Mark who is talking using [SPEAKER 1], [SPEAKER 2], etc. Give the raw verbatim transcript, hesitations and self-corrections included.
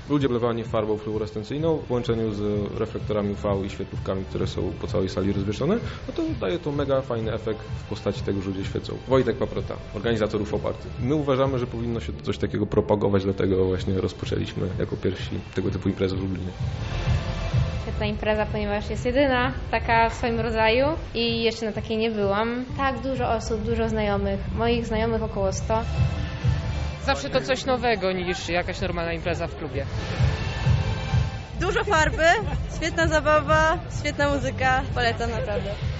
[SPEAKER 1] Ludzie blewani farbą fluorescencyjną w połączeniu z reflektorami U V i świetlówkami, które są po całej sali rozwieszone, no to daje to mega fajny efekt w postaci tego, że ludzie świecą. Wojtek Paprota, organizator U V Party. My uważamy, że powinno się coś takiego propagować, dlatego właśnie rozpoczęliśmy jako pierwsi tego typu imprezę w Lublinie.
[SPEAKER 2] Świetna impreza, ponieważ jest jedyna taka w swoim rodzaju i jeszcze na takiej nie byłam. Tak, dużo osób, dużo znajomych, moich znajomych około stu.
[SPEAKER 3] Zawsze to coś nowego niż jakaś normalna impreza w klubie.
[SPEAKER 4] Dużo farby, świetna zabawa, świetna muzyka, polecam naprawdę.